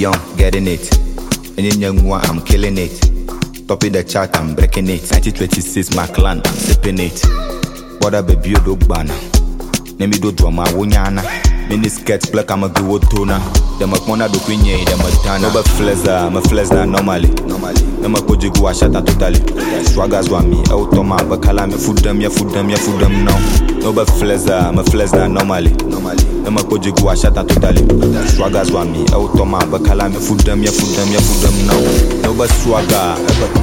young, getting it. And in young one, I'm killing it. Top of the chart, I'm breaking it. 1926, my clan, I'm sipping it. What a baby, do banner. Name do drama, wunyana. Mini sketch black, I'm a go toner. The Macmona do queen, the Matana. But flezza, I'm a flezza normally. The Makoji go a shut totally. Swaggers want me, automa, but calame, food them now. No, but flezza, I'm a flezza normally. The Makoji go a shut totally. Swaggers want me, automa, but calame, food them now. No, but swagger,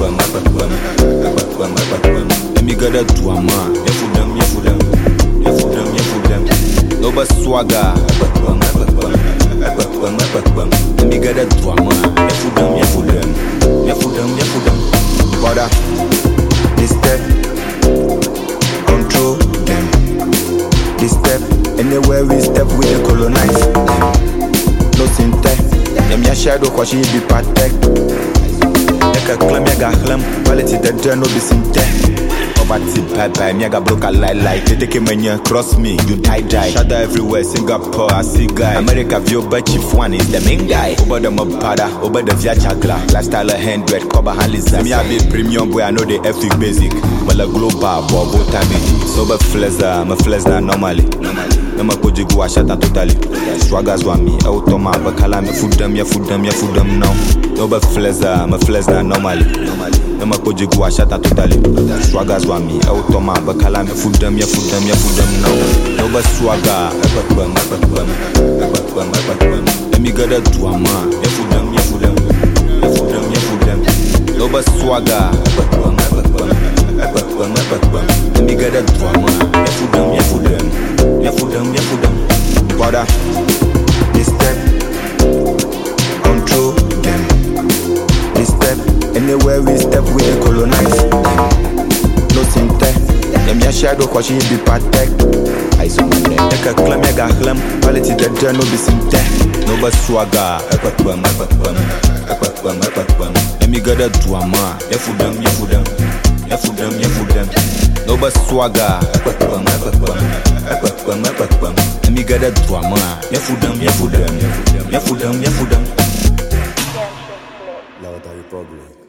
let me get a drama. No, but swagger, let me get a drama. Brother, this step, control them. This step, anywhere we step, we dey colonize them. No syntax, them ya shadow, cause she be protect. Like a clam, ya got hlam, quality that there no be syntax. Poverty, bye-bye, me I got block a light. They take a mania, cross me, you die. Shadow everywhere, Singapore, I see guy. America view, but chief one is the main guy. Over the Mopada, over the Via Chagla. Lifestyle 100, cover handles. Me I be premium boy, I know the ethic basic. But a global, bobo time. Sober flezza, I'm a flezza normally. I'm a koji go a shata totally. Swaggers want me, automa, but calame, food them now. No, but flezza, I'm a flezza normally. I'm a koji go a shata totally. Swaggers want me, automa, but calame, food them now. No, but swagger, let me get a drama. Food them. No, but swagger, let me get a drama. Food them. Brother, this step, control them. This step, anywhere we step, we dey colonize them. No syntax, them ya shadow, cause she be protect. I saw my neck, like a clam, ya got hlam. Quality that there no be syntax. No but swagger, let me get a drama. Food them. No but swagger, let me get a drama. Food them. Louder Republic.